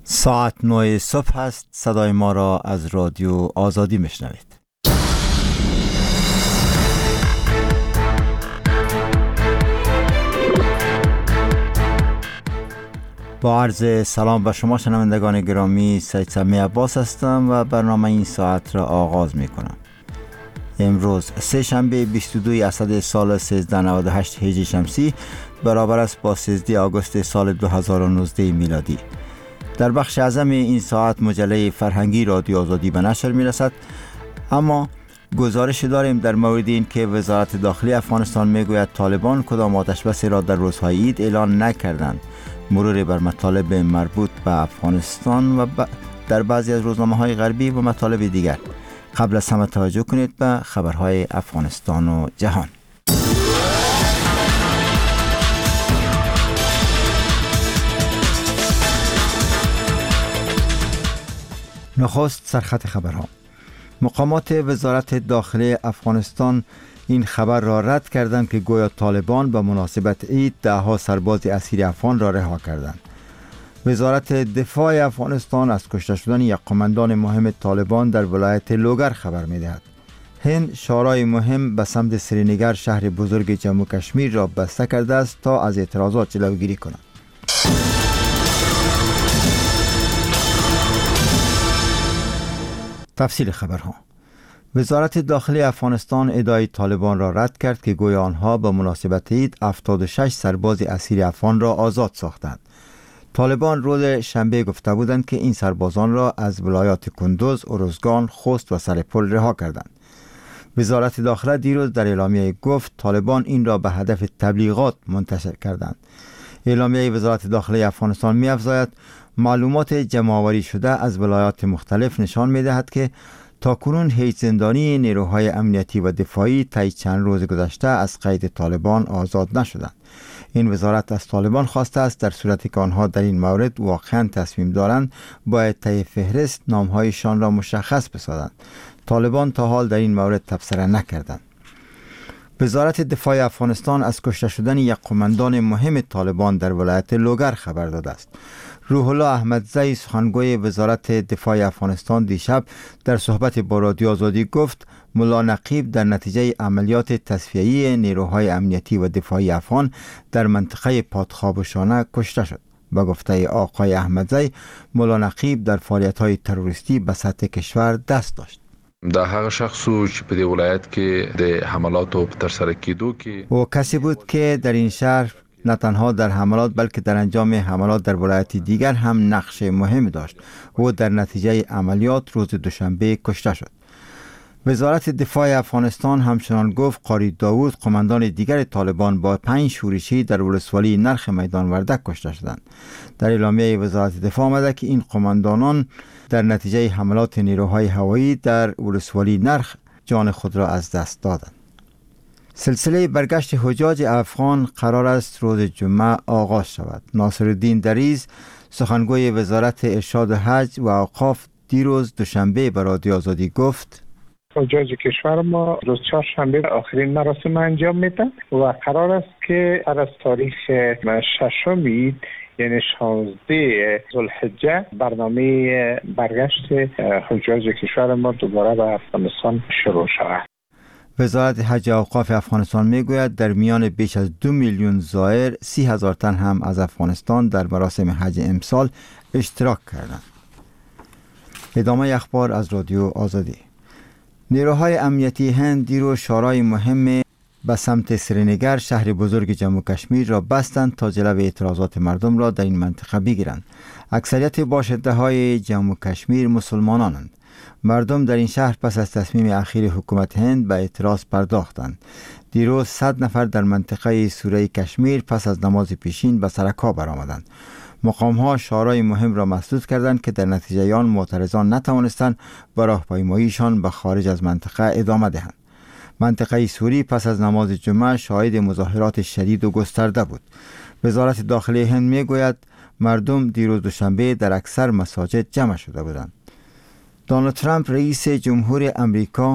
ساعت 9 صبح است. صدای ما را از رادیو آزادی میشنوید. با عرض سلام به شما شنوندگان گرامی، سید سمی عباس هستم و برنامه این ساعت را آغاز می کنم. امروز سه شنبه 22 اسد سال 1398 هجری شمسی برابر است با 13 آگوست سال 2019 میلادی. در بخش اعظم این ساعت مجله فرهنگی رادیو آزادی به نشر می رسد، اما گزارش داریم در مورد این که وزارت داخلی افغانستان می گوید طالبان کدام آتشبس را در روزهای عید اعلان نکردند. مرور بر مطالب مربوط به افغانستان و در بعضی از روزنامه‌های غربی و مطالب دیگر. قبل از همه توجه کنید به خبرهای افغانستان و جهان. نخست سرخط خبرها. مقامات وزارت داخلی افغانستان این خبر را رد کردند که گویا طالبان به مناسبت عید ده‌ها سرباز اسیر افغان را رها کردند. وزارت دفاع افغانستان از کشته شدن یک قماندان مهم طالبان در ولایت لوگر خبر می‌دهد. هند شورای مهم به سمت سرینگر شهر بزرگ جموں کشمیر را بسته کرده است تا از اعتراضات جلوگیری کند. تفصیل خبرها. وزارت داخلی افغانستان ادعای طالبان را رد کرد که گویا آنها به مناسبت عید 76 سرباز اسیر افغان را آزاد ساختند. طالبان روز شنبه گفته بودند که این سربازان را از ولایات کندوز، ارزگان، خوست و سرپل رها کردند. وزارت داخله دیروز در اعلامیه گفت طالبان این را به هدف تبلیغات منتشر کردند. اعلامیه وزارت داخلی افغانستان می‌افزاید معلومات جمع‌آوری شده از ولایات مختلف نشان می‌دهد که تاکنون هیچ زندانی نیروهای امنیتی و دفاعی طی چند روز گذشته از قید طالبان آزاد نشدند. این وزارت از طالبان خواسته است در صورتی که آنها در این مورد واقعا تصمیم دارند باید طی فهرست نامهایشان را مشخص بسازند. طالبان تا حال در این مورد تبصره نکردند. وزارت دفاع افغانستان از کشته شدن یک قماندان مهم طالبان در ولایت لوگر خبر داده است. روح الله احمدزی سخنگوی وزارت دفاع افغانستان دیشب در صحبت با رادیو آزادی گفت ملا نقیب در نتیجه عملیات تصفیه‌ای نیروهای امنیتی و دفاعی افغان در منطقه پادخابشانه کشته شد. با گفته آقای احمدزی ملا نقیب در فعالیت‌های تروریستی به سطح کشور دست داشت. دا هغه شخصو چې په دې ولایت کې د حملاتو په ترسره کېدو کې او کسی بود که در این شهر نه تنها در حملات بلکه در انجام حملات در ولایت دیگر هم نقش مهم داشت. او در نتیجه عملیات روز دوشنبه کشته شد. وزارت دفاع افغانستان همچنان گفت قاری داوود قماندان دیگر طالبان با 5 شورشی در ولسوالی نرخ میدان وردک کشته شدند. در اعلامیه وزارت دفاع آمده که این قماندانان در نتیجه حملات نیروهای هوایی در ولسوالی نرخ جان خود را از دست دادند. سلسله برگشت حجاج افغان قرار است روز جمعه آغاز شود. ناصرالدین دریز سخنگوی وزارت ارشاد حج و اوقاف دیروز دوشنبه به رادیو آزادی گفت حجاج کشور ما روز چهارشنبه آخرین مراسم انجام میدن و قرار است که از تاریخ ششم عید یعنی 16 ذوالحجه برنامه برگشت حجاج کشور ما دوباره به افغانستان شروع شود. وزارت حج و اوقاف افغانستان میگوید در میان بیش از 2 میلیون زائر 30,000 تن هم از افغانستان در مراسم حج امسال اشتراک کردند. ادامه اخبار از رادیو آزادی. نیروهای امنیتی هند دیروز شورای مهم به سمت سرینگر شهر بزرگ جموں کشمیر را بستند تا جلوی اعتراضات مردم را در این منطقه بگیرند. اکثریت باشنده های جموں کشمیر مسلمانانند. مردم در این شهر پس از تصمیم اخیر حکومت هند به اعتراض پرداختند. دیروز 100 نفر در منطقه سوره کشمیر پس از نماز پیشین به سرکا برآمدند. مقام‌ها شورای مهم را مسدود کردند که در نتیجه آن معترضان نتوانستند به راهپیماییشان به خارج از منطقه ادامه دهند. منطقه سوری پس از نماز جمعه شاهد مظاهرات شدید و گسترده بود. وزارت داخلی هند میگوید مردم دیروز دوشنبه در اکثر مساجد جمع شده بودند. دونالد ترامپ رئیس جمهور امریکا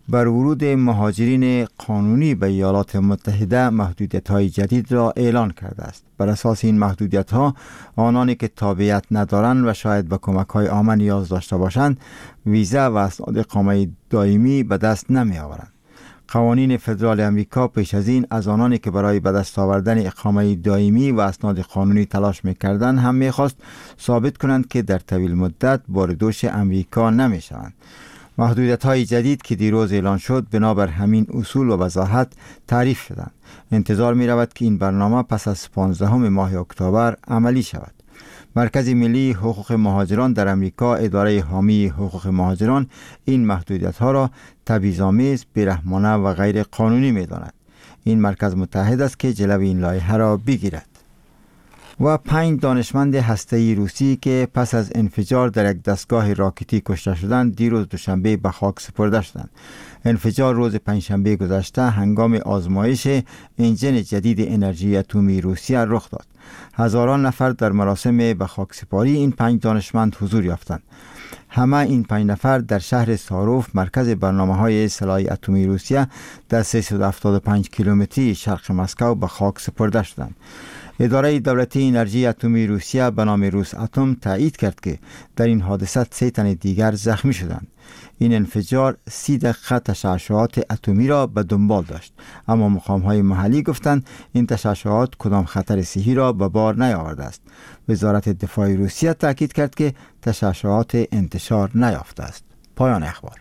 بر ورود مهاجرین قانونی به ایالات متحده محدودیت‌های جدید را اعلان کرده است. بر اساس این محدودیت‌ها آنانی که تابعیت ندارند و شاید به کمک‌های عامه نیاز داشته باشند ویزا و اسناد اقامه دائمی به دست نمی‌آورند. قوانین فدرال امریکا پیش از این از آنانی که برای به دست آوردن اقامه دائمی و اسناد قانونی تلاش می‌کردند هم می‌خواست ثابت کنند که در طویل مدت باردوش امریکا نمی‌شوند. محدودیت‌های جدید که دیروز اعلان شد بنابر همین اصول و وضاحت تعریف شدند. انتظار می‌رود که این برنامه پس از 15 ماه اکتبر عملی شود. مرکز ملی حقوق مهاجران در امریکا، اداره حامی حقوق مهاجران، این محدودیت‌ها را تبعیض‌آمیز، بی‌رحمانه و غیر قانونی می‌داند. این مرکز متحد است که جلوی این لایحه را بگیرد. و 5 دانشمند هسته‌ای روسی که پس از انفجار در یک دستگاه راکتی کشته شدند دیروز دوشنبه به خاک سپرده شدند. انفجار روز پنجشنبه گذشته هنگام آزمایش انجن جدید انرژی اتمی روسیه رخ داد. هزاران نفر در مراسم به خاکسپاری این 5 دانشمند حضور یافتند. همه این 5 نفر در شهر ساروف مرکز برنامه‌های سلاح اتمی روسیه در 375 کیلومتری شرق مسکو به خاک سپرده شدند. اداره دولتی انرژی اتمی روسیه به نام روس اتم تایید کرد که در این حادثه 3 تن دیگر زخمی شدند. این انفجار 30 دقیقه تشعشعات اتمی را به دنبال داشت، اما مقام‌های محلی گفتند این تشعشعات کدام خطر صحی را به بار نیاورده است. وزارت دفاع روسیه تاکید کرد که تشعشعات انتشار نیافته است. پایان اخبار.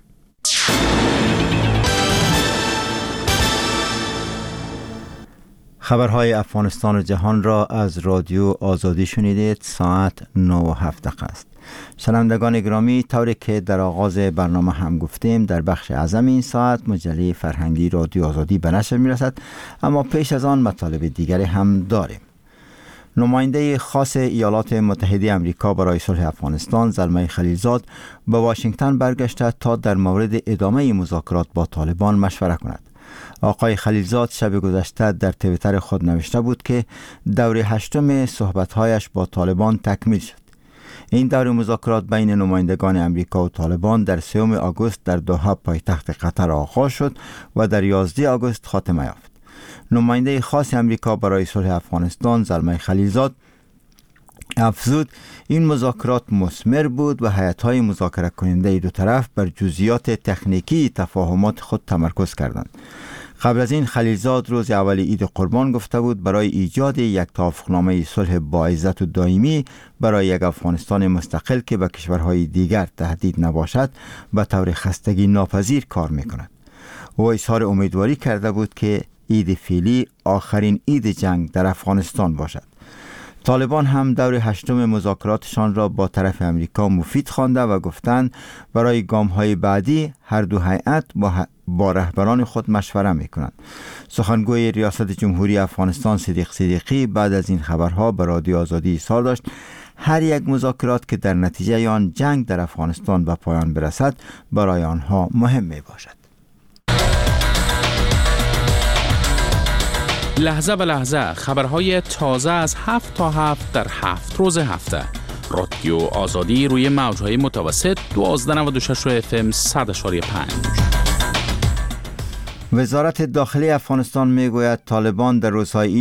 خبرهای افغانستان و جهان را از رادیو آزادی شنیدید. ساعت 9:07 است. شنوندگان گرامی، طوری که در آغاز برنامه هم گفتیم در بخش اعظم این ساعت مجله فرهنگی رادیو آزادی به نشر میرسد، اما پیش از آن مطالب دیگری هم داریم. نماینده خاص ایالات متحده آمریکا برای صلح افغانستان زلمه خلیلزاد به واشنگتن برگشته تا در مورد ادامه مذاکرات با طالبان مشوره کند. آقای خلیلزاد شب گذشته در توییتر خود نوشته بود که دور 8 صحبت‌هایش با طالبان تکمیل شد. این دور مذاکرات بین نمایندگان امریکا و طالبان در 3 آگوست در دوحه پایتخت قطر آغاز شد و در 11 آگوست خاتمه یافت. نماینده خاص امریکا برای صلح افغانستان زلمه خلیلزاد افزود این مذاکرات مثمر بود و هیئت‌های مذاکره کننده دو طرف بر جزئیات تکنیکی تفاهمات خود تمرکز کردند. قبل از این خلیلزاد روز اول عید قربان گفته بود برای ایجاد یک توافقنامه صلح با عزت و دائمی برای یک افغانستان مستقل که به کشورهای دیگر تهدید نباشد به طور خستگی ناپذیر کار می‌کند. او اظهار امیدواری کرده بود که عید فعلی آخرین عید جنگ در افغانستان باشد. طالبان هم دور 8 مذاکراتشان را با طرف امریکا مفید خوانده و گفتند برای گام‌های بعدی هر دو هیئت با رهبران خود مشوره می‌کنند. سخنگوی ریاست جمهوری افغانستان صدیق صدیقی بعد از این خبرها به رادیو آزادی اظهار داشت هر یک مذاکرات که در نتیجه آن جنگ در افغانستان به پایان برسد برای آنها مهم میباشد. لحظه به لحظه خبرهای تازه از 7 تا 7 در 7 روز هفته. رادیو آزادی روی موجهای متوسط 1296 FM 100.5. وزارت داخلی افغانستان میگوید طالبان در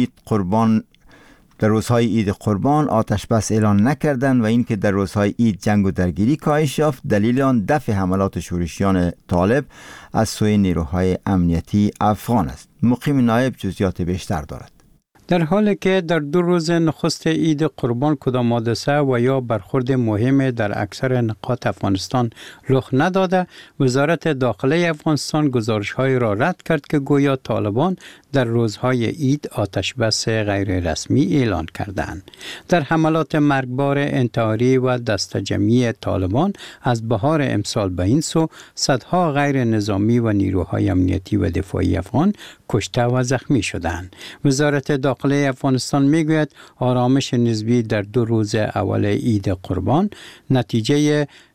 روزهای عید قربان آتش بس اعلان نکردند و اینکه در روزهای عید جنگ و درگیری کاهش یافت دلیل آن دفع حملات شورشیان طالب از سوی نیروهای امنیتی افغان است. مقیم نایب جزئیات بیشتر دارد. در حالی که در 2 روز نخست عید قربان کدام حادثه و یا برخورد مهم در اکثر نقاط افغانستان رخ نداده، وزارت داخلی افغانستان گزارش‌های را رد کرد که گویا طالبان در روزهای عید آتش بس غیر رسمی اعلان کردند. در حملات مرگبار انتحاری و دسته‌جمعی طالبان از بهار امسال به این سو صدها غیر نظامی و نیروهای امنیتی و دفاعی افغان کشته و زخمی شدند. وزارت داخلی افغانستان میگوید آرامش نسبی در 2 روز اول عید قربان نتیجه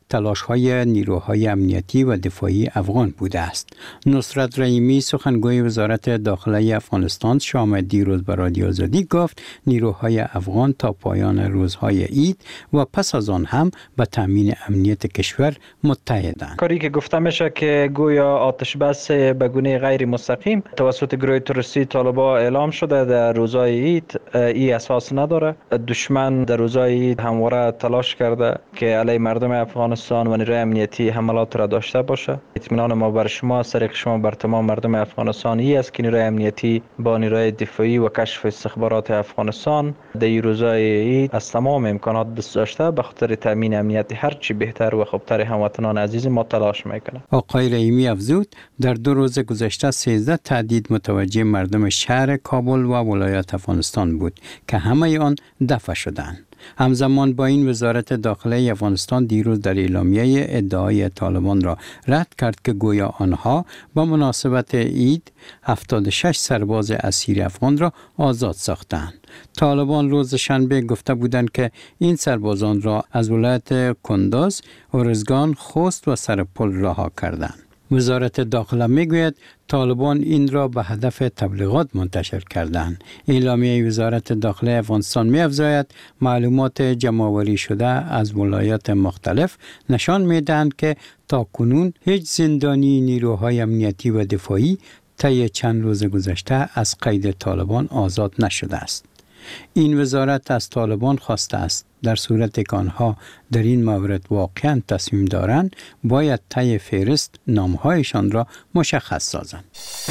تلاش‌های نیروهای امنیتی و دفاعی افغان بوده است. نصرت رحیمی سخنگوی وزارت داخله افغانستان شام دیروز به رادیو آزادی گفت نیروهای افغان تا پایان روزهای عید و پس از آن هم به تامین امنیت کشور متحدند. کاری که گفته میشه که گویا آتش بس به گونه غیر مستقیم توسط گروه تروریستی طالبان اعلام شده در روزهای عید، این اساس نداره. دشمن در روزهای عید همواره تلاش کرده که علیه مردم افغانستان و نیروی امنیتی حملات را داشته باشه. اطمینان ما بر شما از طریق شما بر تمام مردم افغانستان این است که نیروی امنیتی با نیروی دفاعی و کشف استخبارات افغانستان در روزهای عید از تمام امکانات دست داشته به خاطر تامین امنیت هر چی بهتر و خوبتر هموطنان عزیز ما تلاش میکنه. آقای رحیمی افزود در 2 روز گذشته 13 تهدید متوجه مردم شهر کابل و ولایت افغانستان بود که همه آن دفع شدند. همزمان با این وزارت داخله افغانستان دیروز در اعلامیه ادعای طالبان را رد کرد که گویا آنها با مناسبت عید 76 سرباز اسیر افغان را آزاد ساختند. طالبان روز شنبه گفته بودند که این سربازان را از ولایت کندوز، ارزگان، خوست و سرپل رها کردند. وزارت داخله میگوید طالبان این را به هدف تبلیغات منتشر کردند. اعلامیه وزارت داخله افغانستان می‌افزاید معلومات جمع‌آوری شده از ولایات مختلف نشان می‌دهند که تاکنون هیچ زندانی نیروهای امنیتی و دفاعی طی چند روز گذشته از قید طالبان آزاد نشده است. این وزارت از طالبان خواسته است در صورتی که آنها در این مورد واقعاً تصمیم دارند باید طی فهرست نامهایشان را مشخص سازند.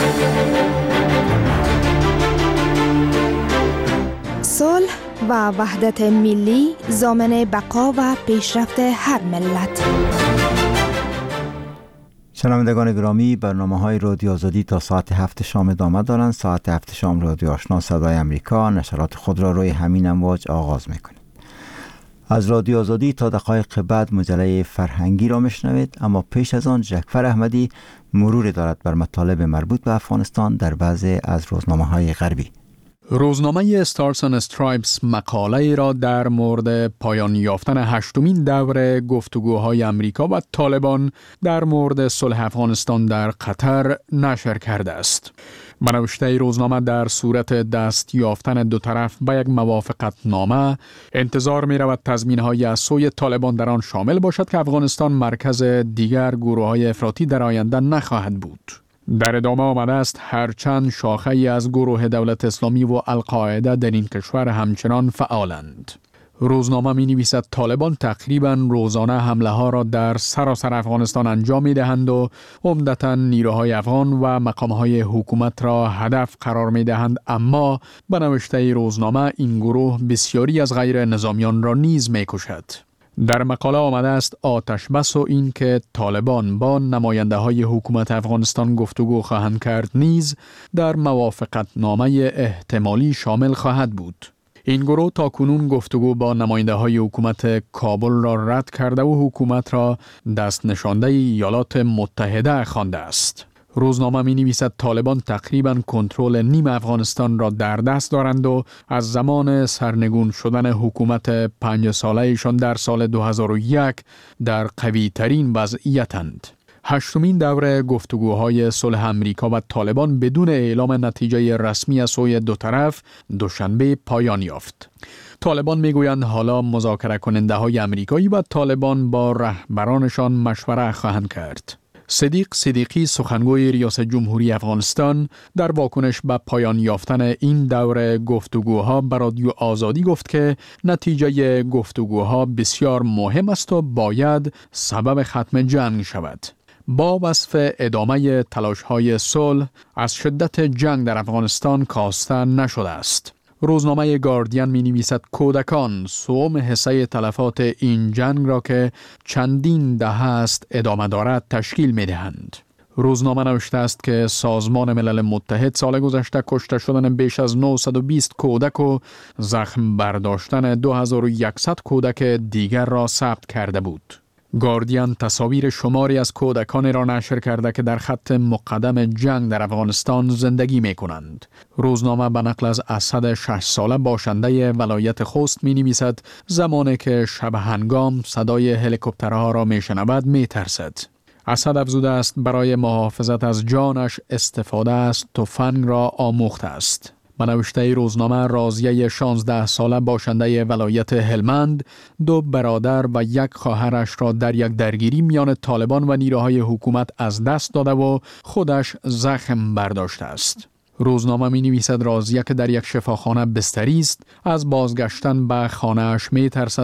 صلح و وحدت ملی ضامن بقا و پیشرفت هر ملت. شنوندگان گرامی، برنامه‌های رادیو آزادی تا ساعت 7 شام ادامه دارند. ساعت 7 شام رادیو آشنا صدای امریکا نشرات خود را روی همین امواج آغاز می‌کند. از رادیو آزادی تا دقایق بعد مجله فرهنگی را میشنوید، اما پیش از آن جعفر احمدی مرور دارد بر مطالب مربوط به افغانستان در بعضی از روزنامه‌های غربی. روزنامه استارز اند استرایپس مقاله را در مورد پایان یافتن 8مین دور گفتگوهای امریکا و طالبان در مورد صلح افغانستان در قطر نشر کرده است. نوشته روزنامه در صورت دست یافتن دو طرف به یک موافقت نامه انتظار می رود تضمین‌های از سوی طالبان در آن شامل باشد که افغانستان مرکز دیگر گروه‌های افراطی در آینده نخواهد بود. در ادامه آمده است هرچند شاخه‌ای از گروه دولت اسلامی و القاعده در این کشور همچنان فعالند. روزنامه می نویسد طالبان تقریباً روزانه حمله ها را در سراسر افغانستان انجام می دهند و عمدتاً نیروهای افغان و مقامهای حکومت را هدف قرار می دهند، اما به نوشته روزنامه این گروه بسیاری از غیر نظامیان را نیز می کشد. در مقاله آمده است آتش بس و این که طالبان با نماینده های حکومت افغانستان گفتگو خواهند کرد نیز در موافقت نامه احتمالی شامل خواهد بود. این گروه تا کنون گفتگو با نماینده های حکومت کابل را رد کرده و حکومت را دست نشانده ایالات متحده خوانده است. روزنامه می نویسد طالبان تقریباً کنترل نیم افغانستان را در دست دارند و از زمان سرنگون شدن حکومت 5 ساله‌شان در سال 2001 در قوی ترین وضعیتند. 8مین دوره گفتگوهای صلح امریکا و طالبان بدون اعلام نتیجه رسمی از سوی دو طرف دوشنبه پایان یافت. طالبان میگویند حالا مذاکره کننده های امریکایی و طالبان با رهبرانشان مشوره خواهند کرد. صدیق صدیقی سخنگوی ریاست جمهوری افغانستان در واکنش به پایان یافتن این دوره گفتگوها به رادیو آزادی گفت که نتیجه گفتگوها بسیار مهم است و باید سبب ختم جنگ شود. با وصف ادامه تلاش‌های صلح از شدت جنگ در افغانستان کاسته نشده است. روزنامه گاردین می نویسد کودکان سوم حصه تلفات این جنگ را که چندین دهه است ادامه دارد تشکیل می دهند. روزنامه نوشته است که سازمان ملل متحد سال گذشته کشته شدن بیش از 920 کودک و زخم برداشتن 2100 کودک دیگر را ثبت کرده بود. گاردین تصاویر شماری از کودکان را نشر کرده که در خط مقدم جنگ در افغانستان زندگی می کنند. روزنامه به نقل از اسد 6 ساله باشنده ولایت خوست می نویسد زمانی که شب هنگام صدای هلیکوپترها را می شنود می ترسد. اسد افزوده است برای محافظت از جانش استفاده از تفنگ را آموخته است. نوشته روزنامه راضیه 16 ساله باشنده ولایت هلمند 2 برادر و 1 خواهرش را در یک درگیری میان طالبان و نیروهای حکومت از دست داده و خودش زخم برداشته است. روزنامه می نویسد راضیه که در یک شفاخانه بستری است، از بازگشتن به خانه‌اش می ترسد